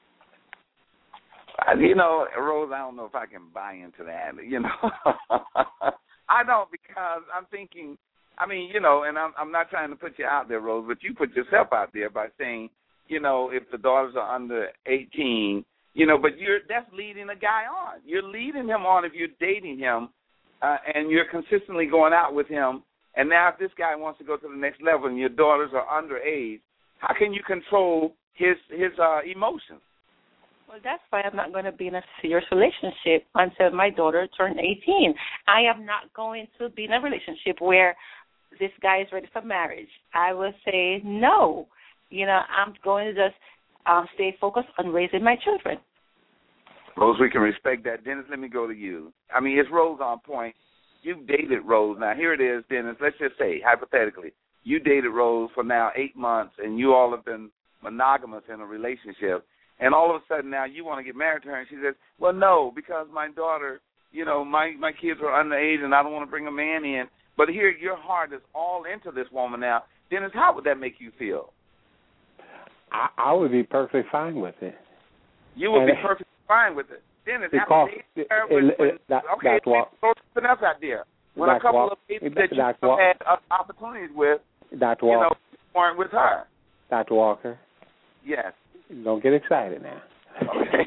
You know, Rose, I don't know if I can buy into that. You know, I don't, because I'm thinking, I mean, you know, and I'm, I'm not trying to put you out there, Rose, but you put yourself out there by saying, you know, if the daughters are under eighteen, you know, but you're that's leading a guy on. You're leading him on if you're dating him uh, and you're consistently going out with him. And now if this guy wants to go to the next level and your daughters are underage, how can you control his his uh, emotions? Well, that's why I'm not going to be in a serious relationship until my daughter turns eighteen. I am not going to be in a relationship where this guy is ready for marriage. I will say no. You know, I'm going to just um, stay focused on raising my children. Rose, we can respect that. Dennis, let me go to you. I mean, it's Rose on point. You've dated Rose. Now, here it is, Dennis. Let's just say, hypothetically, you dated Rose for now eight months, and you all have been monogamous in a relationship, and all of a sudden now you want to get married to her, and she says, well, no, because my daughter, you know, my, my kids are underage, and I don't want to bring a man in. But here your heart is all into this woman now. Dennis, how would that make you feel? I, I would be perfectly fine with it. You would and be perfectly fine with it. Dennis, because it, it, with, it, it, that, okay, that's what. throw something else out there. when Doctor a couple Walker, of people hey, that Doctor you Walker, had uh, opportunities with, Doctor you Walker, know, weren't with her. Doctor Walker. Yes. Don't get excited now. Okay.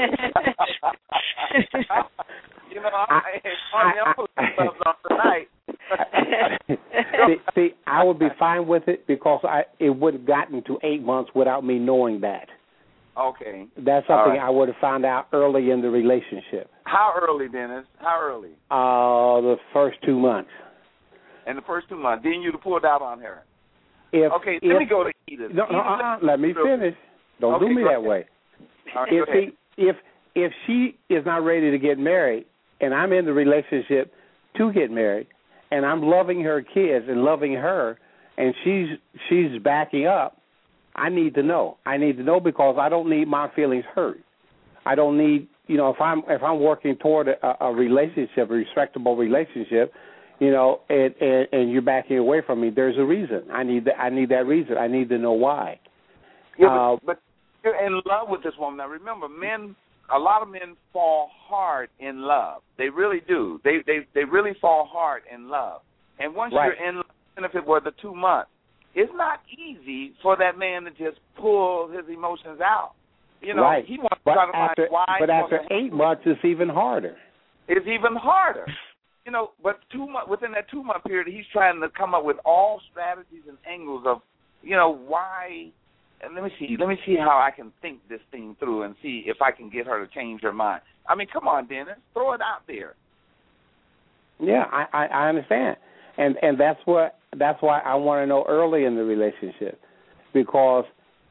you know, I'm, I, I'm, I'm putting stuff on tonight. see, see, I would be fine with it because I it would have gotten to eight months without me knowing that. Okay. That's something right. I would have found out early in the relationship. How early, Dennis? How early? Uh, the first two months. In the first two months. Then you'd have pulled out on her. If, okay, if, let me go to Edith. No, no, uh-uh, let me finish. Don't okay, do me that ahead. way. All right, if, he, if if she is not ready to get married, and I'm in the relationship to get married, and I'm loving her kids and loving her, and she's she's backing up, I need to know. I need to know because I don't need my feelings hurt. I don't need, you know, if I'm if I'm working toward a, a relationship, a respectable relationship, you know, and, and and you're backing away from me, there's a reason. I need that. I need that reason. I need to know why. Yeah, uh, but, but you're in love with this woman. Now, remember, men. A lot of men fall hard in love. They really do. They they they really fall hard in love. And once right. you're in love, even if it were the two months, it's not easy for that man to just pull his emotions out. You know, right. he wants but to try to after, find why. But after eight months, it's even harder. It's even harder. You know, but two month, within that two-month period, he's trying to come up with all strategies and angles of, you know, why. And let me see. Let me see how I can think this thing through and see if I can get her to change her mind. I mean, come on, Dennis, throw it out there. Yeah, I, I, I understand, and and that's what that's why I want to know early in the relationship, because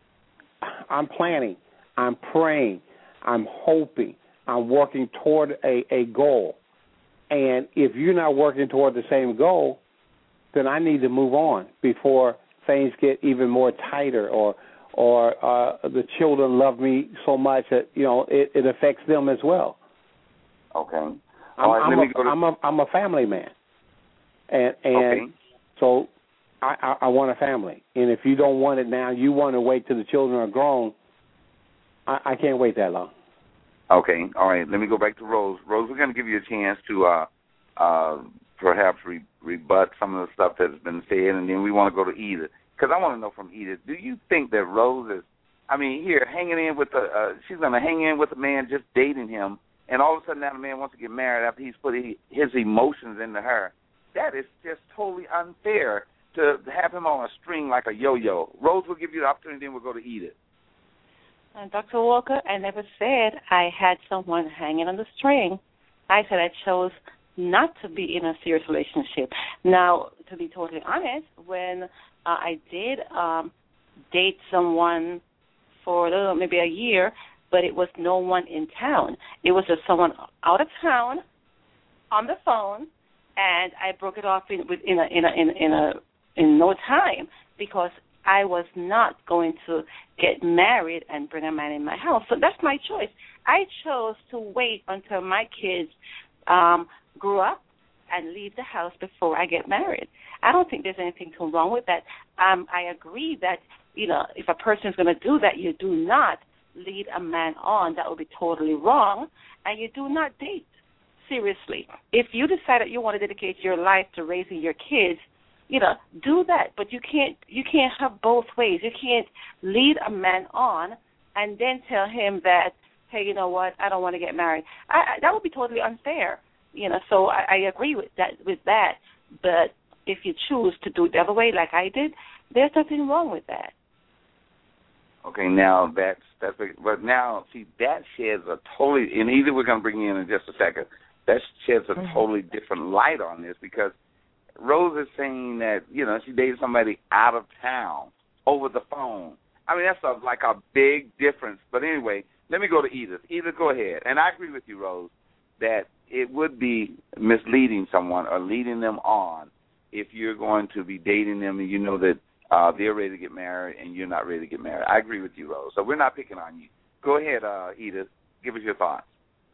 I'm planning, I'm praying, I'm hoping, I'm working toward a, a goal, and if you're not working toward the same goal, then I need to move on before things get even more tighter or. or uh, the children love me so much that, you know, it, it affects them as well. Okay. I'm, right, I'm, let a, me go to... I'm, a, I'm a family man. And, and okay. so I, I, I want a family. And if you don't want it now, you want to wait till the children are grown, I, I can't wait that long. Okay. All right. Let me go back to Rose. Rose, we're going to give you a chance to uh, uh, perhaps re- rebut some of the stuff that's been said, and then we want to go to Edith. Because I want to know from Edith, do you think that Rose is, I mean, here, hanging in with the, uh, she's going to hang in with a man just dating him, and all of a sudden now the man wants to get married after he's put his emotions into her. That is just totally unfair to have him on a string like a yo-yo. Rose will give you the opportunity, then we'll go to Edith. Uh, Doctor Walker, I never said I had someone hanging on the string. I said I chose not to be in a serious relationship. Now, to be totally honest, when Uh, I did um, date someone for a little, maybe a year, but it was no one in town. It was just someone out of town on the phone, and I broke it off in in a, in a, in in a in no time because I was not going to get married and bring a man in my house. So that's my choice. I chose to wait until my kids um, grew up and leave the house before I get married. I don't think there's anything too wrong with that. Um, I agree that, you know, if a person is going to do that, you do not lead a man on. That would be totally wrong. And you do not date seriously. If you decide that you want to dedicate your life to raising your kids, you know, do that. But you can't you can't have both ways. You can't lead a man on and then tell him that, hey, you know what, I don't want to get married. I, I, that would be totally unfair. You know, so I, I agree with that. With that, but if you choose to do it the other way, like I did, there's nothing wrong with that. Okay, now that's that's. But now, see, that sheds a totally. And either we're going to bring you in in just a second. That sheds a mm-hmm. totally different light on this because Rose is saying that you know she dated somebody out of town over the phone. I mean, that's a, like a big difference. But anyway, let me go to Edith. Edith, go ahead. And I agree with you, Rose, that it would be misleading someone or leading them on if you're going to be dating them and you know that uh, they're ready to get married and you're not ready to get married. I agree with you, Rose. So we're not picking on you. Go ahead, uh, Edith. Give us your thoughts.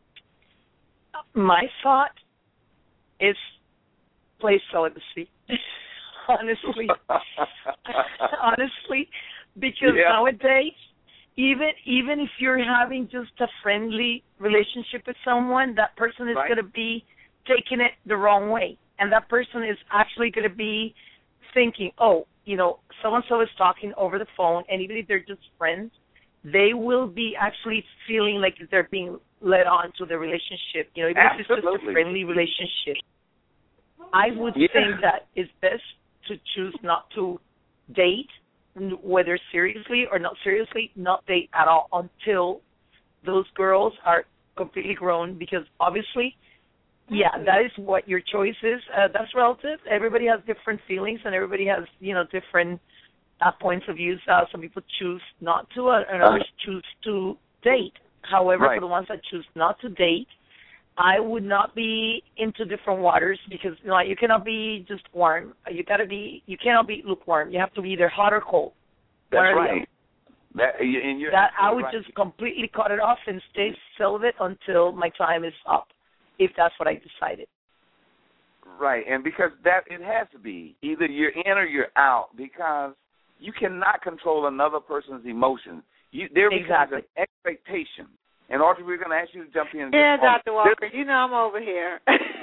My thought is play celibacy. Honestly. Honestly. Because yeah. nowadays, even even if you're having just a friendly relationship with someone, that person is right. going to be taking it the wrong way. and that person is actually going to be thinking, oh, you know, so-and-so is talking over the phone, and even if they're just friends, they will be actually feeling like they're being led on to the relationship, you know, even Absolutely. if it's just a friendly relationship. I would yeah. think that it's best to choose not to date, whether seriously or not seriously, not date at all until those girls are completely grown, because obviously, yeah, that is what your choice is. Uh, that's relative. Everybody has different feelings, and everybody has, you know, different uh, points of view. Uh, some people choose not to, uh, and others uh, choose to date. However, right. for the ones that choose not to date, I would not be into different waters, because you know you cannot be just warm. You gotta be. You cannot be lukewarm. You have to be either hot or cold. That's right. That, and you're that I would right. just completely cut it off and stay celibate until my time is up, if that's what I decided. Right, and because that it has to be either you're in or you're out, because you cannot control another person's emotions. You, there becomes exactly. an expectation. And Audrey, we're going to ask you to jump in. Yeah, Doctor Walker, you know I'm over here.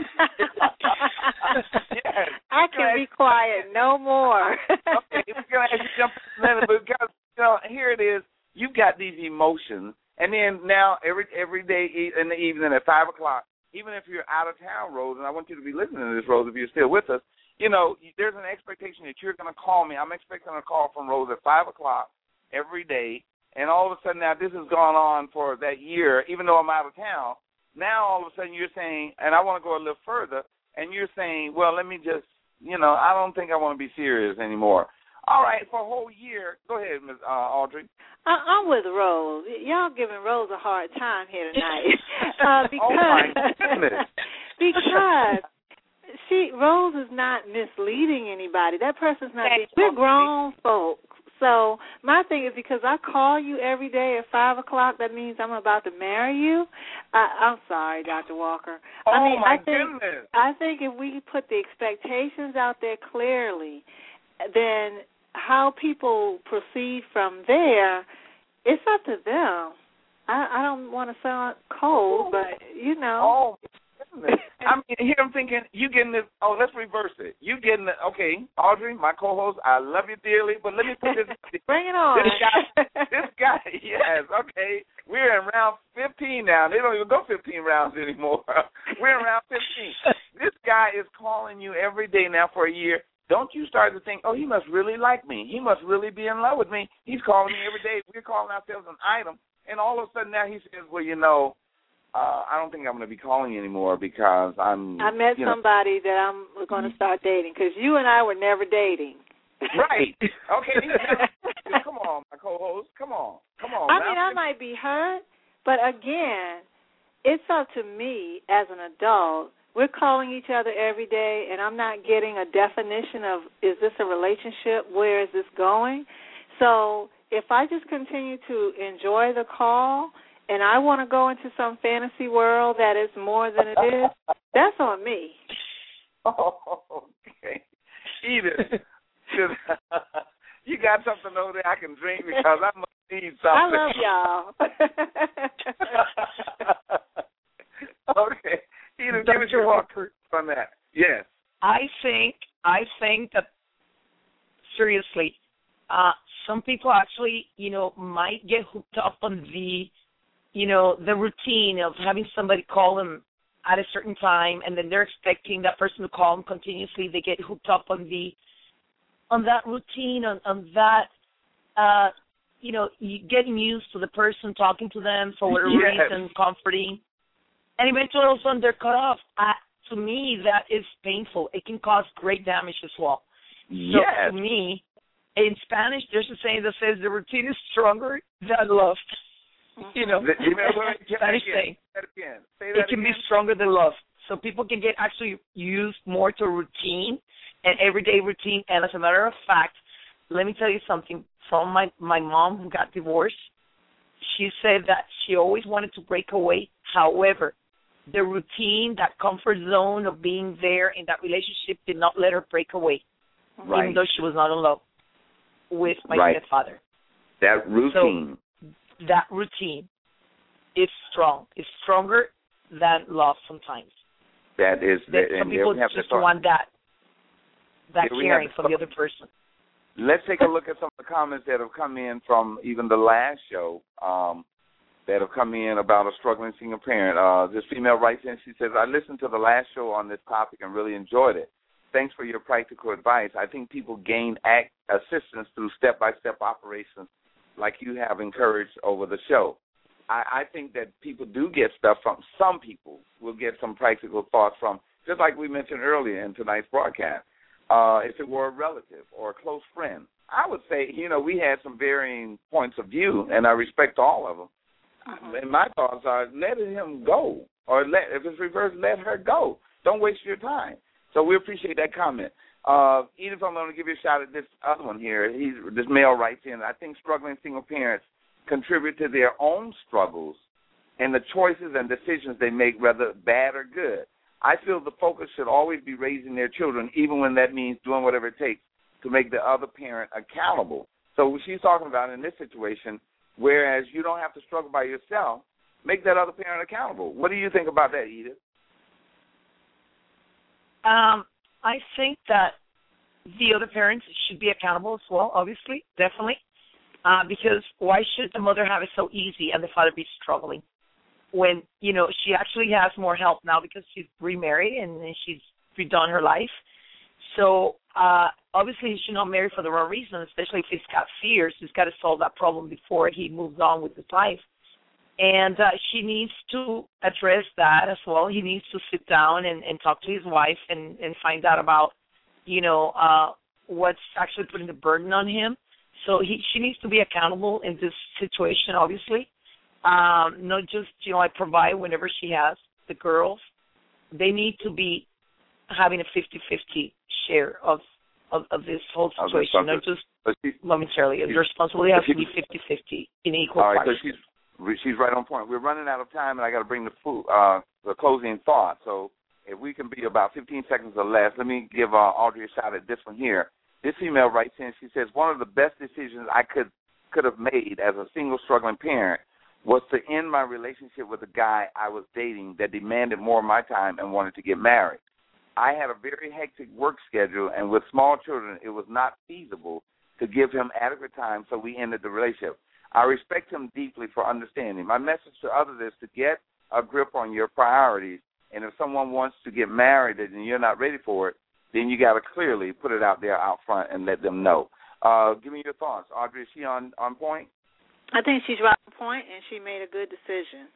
yes. I can be quiet no more. Okay, we're going to ask you to jump in, because you know, here it is. You've got these emotions, and then now every every day in the evening at five o'clock, even if you're out of town, Rose, and I want you to be listening to this, Rose, if you're still with us, you know, there's an expectation that you're going to call me. I'm expecting a call from Rose at five o'clock every day. And all of a sudden now this has gone on for that year, even though I'm out of town. Now all of a sudden you're saying, and I want to go a little further, and you're saying, well, let me just, you know, I don't think I want to be serious anymore. All right, for a whole year. Go ahead, Miz Uh, Audrey. I, I'm with Rose. Y'all giving Rose a hard time here tonight. uh, because, oh, my goodness. because she, Rose is not misleading anybody. That person's not, we're grown folks. So my thing is, because I call you every day at five o'clock, that means I'm about to marry you. I, I'm sorry, Doctor Walker. Oh, I mean, my I think, goodness. I think if we put the expectations out there clearly, then how people proceed from there, it's up to them. I, I don't want to sound cold, but, you know. Oh, I mean, here I'm thinking, you getting this, oh, let's reverse it. You getting it, okay, Audrey, my co-host, I love you dearly, but let me put this. Bring it on. This guy, this guy, yes, okay, we're in round fifteen now. They don't even go fifteen rounds anymore. We're in round fifteen. This guy is calling you every day now for a year. Don't you start to think, oh, he must really like me. He must really be in love with me. He's calling me every day. We're calling ourselves an item. And all of a sudden now he says, well, you know, Uh, I don't think I'm going to be calling you anymore because I'm. I met you know, somebody that I'm going to start dating, because you and I were never dating. Right. Okay. Come on, my co-host. Come on. Come on. I now. mean, I might be hurt, but again, it's up to me as an adult. We're calling each other every day, and I'm not getting a definition of, is this a relationship? Where is this going? So if I just continue to enjoy the call, and I want to go into some fantasy world that is more than it is, that's on me. Oh, okay. Edith, you got something over there I can drink, because I must need something. I love y'all. Okay. Edith, give us your Walker on that. Yes. I think, I think that, seriously, uh, some people actually, you know, might get hooked up on the, you know, the routine of having somebody call them at a certain time, and then they're expecting that person to call them continuously. They get hooked up on the, on that routine, on, on that, uh, you know, you getting used to the person, talking to them for whatever yes. reason, comforting, and eventually all of a sudden they're cut off. Uh, to me, that is painful. It can cause great damage as well. So yes. to me, in Spanish, there's a saying that says the routine is stronger than love. You know, Spanish saying. It can be stronger than love. So people can get actually used more to routine and everyday routine. And as a matter of fact, let me tell you something. From my, my mom who got divorced, she said that she always wanted to break away. However, the routine, that comfort zone of being there in that relationship did not let her break away, right. even though she was not in love with my right. stepfather. That routine. So, that routine is strong. It's stronger than love sometimes. That is, that and some people have just to want that that yeah, caring from the other person. Let's take a look at some of the comments that have come in from even the last show um, that have come in about a struggling single parent. Uh, this female writes in, she says, I listened to the last show on this topic and really enjoyed it. Thanks for your practical advice. I think people gain act assistance through step-by-step operations like you have encouraged over the show. I, I think that people do get stuff from, some people will get some practical thoughts from, just like we mentioned earlier in tonight's broadcast. Uh, if it were a relative or a close friend, I would say, you know, we had some varying points of view, and I respect all of them. Uh-huh. And my thoughts are, let him go, or let if it's reversed, let her go. Don't waste your time. So we appreciate that comment. Uh, Edith, I'm going to give you a shout at this other one here. He's, this male writes in, I think struggling single parents contribute to their own struggles and the choices and decisions they make, whether bad or good. I feel the focus should always be raising their children, even when that means doing whatever it takes to make the other parent accountable. So what she's talking about in this situation, whereas you don't have to struggle by yourself, make that other parent accountable. What do you think about that, Edith? Um, I think that the other parents should be accountable as well, obviously, definitely, uh, because why should the mother have it so easy and the father be struggling? When, you know, she actually has more help now because she's remarried and, and she's redone her life. So, uh, obviously, he should not marry for the wrong reason, especially if he's got fears. He's got to solve that problem before he moves on with his life. And uh, she needs to address that as well. He needs to sit down and, and talk to his wife and, and find out about, you know, uh, what's actually putting the burden on him. So he, she needs to be accountable in this situation, obviously. Um, not just, you know, I provide whenever she has the girls. They need to be having a fifty-fifty share of, of, of this whole situation, not just she, momentarily. The responsibility has to be fifty-fifty in equal all right, parts. So she's, she's right on point. We're running out of time, and I got to bring the, food, uh, the closing thought. So if we can be about fifteen seconds or less, let me give uh, Audrey a shot at this one here. This female writes in, she says, one of the best decisions I could could have made as a single struggling parent was to end my relationship with a guy I was dating that demanded more of my time and wanted to get married. I had a very hectic work schedule, and with small children, it was not feasible to give him adequate time, so we ended the relationship. I respect him deeply for understanding. My message to others is to get a grip on your priorities, and if someone wants to get married and you're not ready for it, then you got to clearly put it out there out front and let them know. Uh, give me your thoughts. Audrey, is she on, on point? I think she's right on point, and she made a good decision.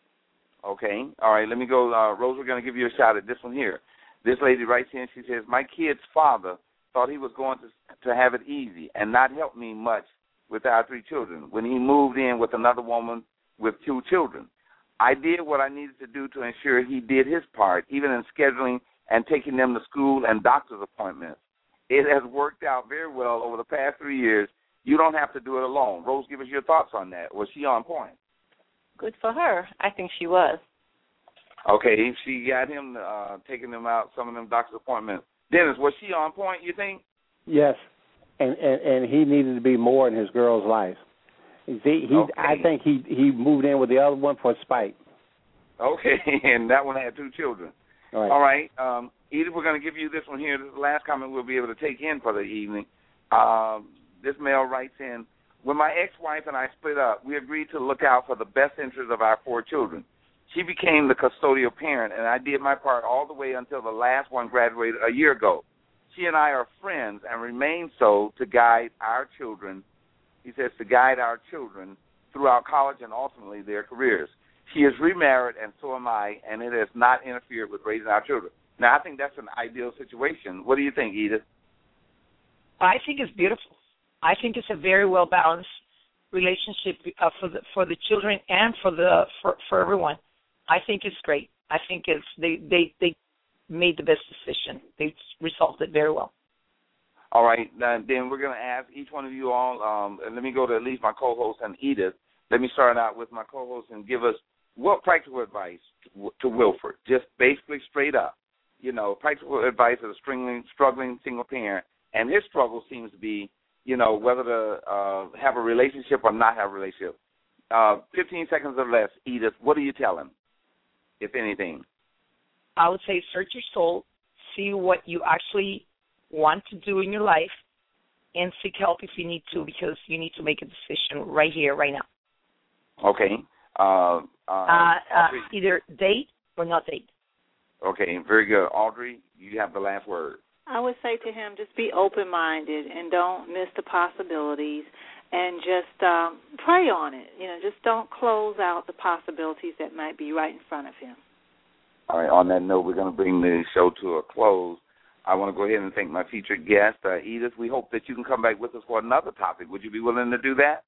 Okay. All right, let me go. Uh, Rose, we're going to give you a shot at this one here. This lady writes in, she says, my kid's father thought he was going to, to have it easy and not help me much with our three children when he moved in with another woman with two children. I did what I needed to do to ensure he did his part, even in scheduling and taking them to school and doctor's appointments. It has worked out very well over the past three years. You don't have to do it alone. Rose, give us your thoughts on that. Was she on point? Good for her. I think she was. Okay, she got him uh, taking them out, some of them doctor's appointments. Dennis, was she on point, you think? Yes, and and, and he needed to be more in his girl's life. See, he, okay. I think he he moved in with the other one for spite. Okay, and that one had two children. All right. All right. Um, Edith, we're going to give you this one here. This is the last comment we'll be able to take in for the evening. Um, this male writes in, when my ex-wife and I split up, we agreed to look out for the best interests of our four children. She became the custodial parent, and I did my part all the way until the last one graduated a year ago. She and I are friends and remain so to guide our children, he says, to guide our children throughout college and ultimately their careers. She is remarried, and so am I, and it has not interfered with raising our children. Now, I think that's an ideal situation. What do you think, Edith? I think it's beautiful. I think it's a very well-balanced relationship uh, for the for the children and for the for, for everyone. I think it's great. I think it's they, they, they made the best decision. They resolved it very well. All right. Uh, then we're going to ask each one of you all, um, and let me go to at least my co-host and Edith. Let me start out with my co-host and give us what practical advice to, to Wilford, just basically straight up. You know, practical advice as a struggling, struggling single parent, and his struggle seems to be, you know, whether to uh, have a relationship or not have a relationship. Uh, fifteen seconds or less, Edith, what do you tell him, if anything? I would say search your soul, see what you actually want to do in your life, and seek help if you need to, because you need to make a decision right here, right now. Okay. Uh, uh, uh, uh, either date or not date. Okay, very good. Audrey, you have the last word. I would say to him, just be open-minded and don't miss the possibilities, and just um, pray on it. You know, just don't close out the possibilities that might be right in front of him. All right, on that note, we're going to bring the show to a close. I want to go ahead and thank my featured guest, uh, Edith. We hope that you can come back with us for another topic. Would you be willing to do that?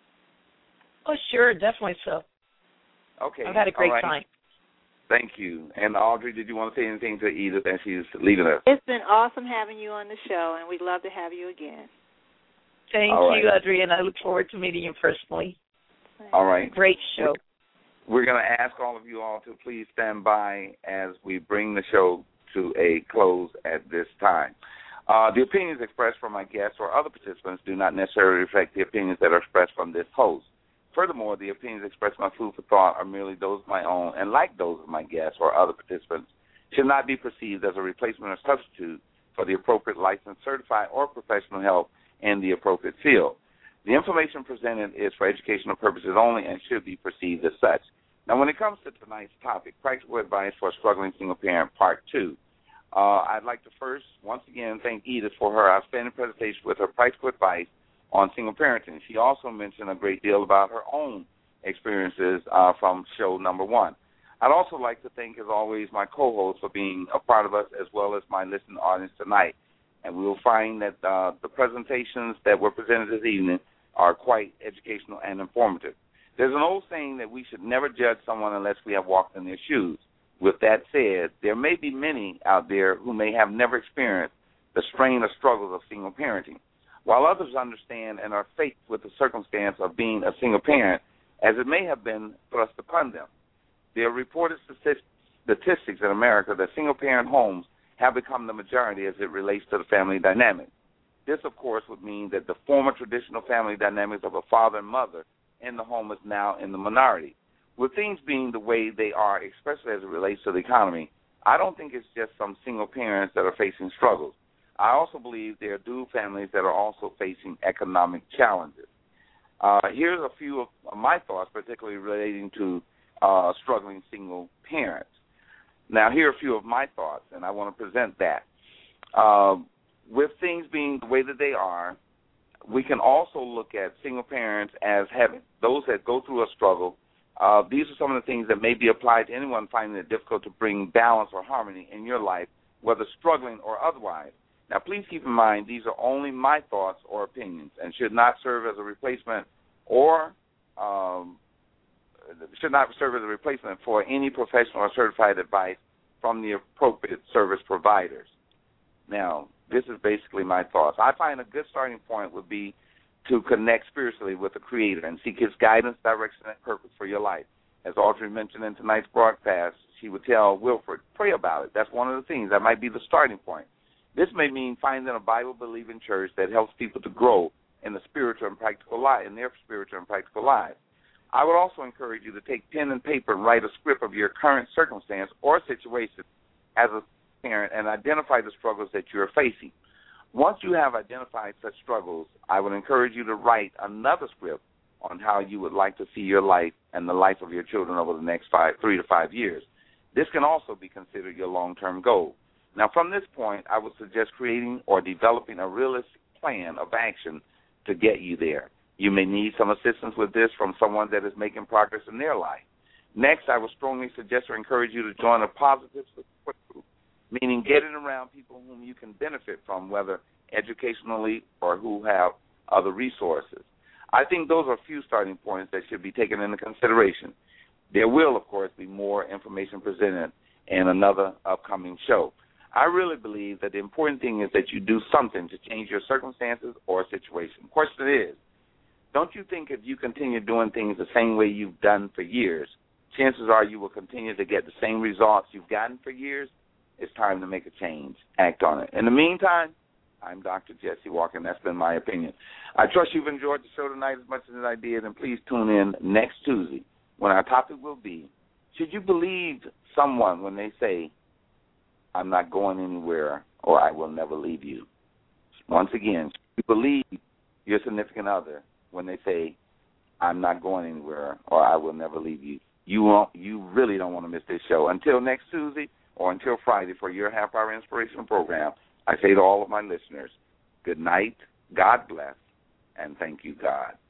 Oh, sure, definitely so. Okay. I've had a great right. time. Thank you. And Audrey, did you want to say anything to Edith as she's leaving us? It's been awesome having you on the show, and we'd love to have you again. Thank All you, right. Audrey, and I look forward to meeting you personally. All right. Great show. We're going to ask all of you all to please stand by as we bring the show to a close at this time. Uh, the opinions expressed from my guests or other participants do not necessarily reflect the opinions that are expressed from this host. Furthermore, the opinions expressed by Food for Thought are merely those of my own, and like those of my guests or other participants, should not be perceived as a replacement or substitute for the appropriate licensed, certified, or professional help in the appropriate field. The information presented is for educational purposes only and should be perceived as such. Now, when it comes to tonight's topic, practical advice for a struggling single parent, part two, uh, I'd like to first, once again, thank Edith for her outstanding presentation with her practical advice on single parenting. She also mentioned a great deal about her own experiences uh, from show number one. I'd also like to thank, as always, my co-host for being a part of us, as well as my listening audience tonight. And we will find that uh, the presentations that were presented this evening are quite educational and informative. There's an old saying that we should never judge someone unless we have walked in their shoes. With that said, there may be many out there who may have never experienced the strain or struggles of single parenting, while others understand and are faced with the circumstance of being a single parent, as it may have been thrust upon them. There are reported statistics in America that single-parent homes have become the majority as it relates to the family dynamic. This, of course, would mean that the former traditional family dynamics of a father and mother in the home is now in the minority. With things being the way they are, especially as it relates to the economy, I don't think it's just some single parents that are facing struggles. I also believe there are dual families that are also facing economic challenges. Uh, here's a few of my thoughts, particularly relating to uh, struggling single parents. Now, here are a few of my thoughts, and I want to present that. Uh, with things being the way that they are, we can also look at single parents as having those that go through a struggle. Uh, these are some of the things that may be applied to anyone finding it difficult to bring balance or harmony in your life, whether struggling or otherwise. Now, please keep in mind these are only my thoughts or opinions and should not serve as a replacement or um, should not serve as a replacement for any professional or certified advice from the appropriate service providers. Now, this is basically my thoughts. I find a good starting point would be to connect spiritually with the Creator and seek His guidance, direction, and purpose for your life. As Audrey mentioned in tonight's broadcast, she would tell Wilfred, pray about it. That's one of the things. That might be the starting point. This may mean finding a Bible-believing church that helps people to grow in the spiritual and practical life, in their spiritual and practical lives. I would also encourage you to take pen and paper and write a script of your current circumstance or situation as a parent and identify the struggles that you are facing. Once you have identified such struggles, I would encourage you to write another script on how you would like to see your life and the life of your children over the next five, three to five years. This can also be considered your long-term goal. Now, from this point, I would suggest creating or developing a realistic plan of action to get you there. You may need some assistance with this from someone that is making progress in their life. Next, I would strongly suggest or encourage you to join a positive support group, meaning getting around people whom you can benefit from, whether educationally or who have other resources. I think those are a few starting points that should be taken into consideration. There will, of course, be more information presented in another upcoming show. I really believe that the important thing is that you do something to change your circumstances or situation. The question is, don't you think if you continue doing things the same way you've done for years, chances are you will continue to get the same results you've gotten for years? It's time to make a change. Act on it. In the meantime, I'm Doctor Jesse Walker, and that's been my opinion. I trust you've enjoyed the show tonight as much as I did, and please tune in next Tuesday when our topic will be, should you believe someone when they say I'm not going anywhere, or I will never leave you. Once again, you believe your significant other when they say, I'm not going anywhere, or I will never leave you. You won't, you really don't want to miss this show. Until next Tuesday or until Friday for your half-hour inspirational program, I say to all of my listeners, good night, God bless, and thank you, God.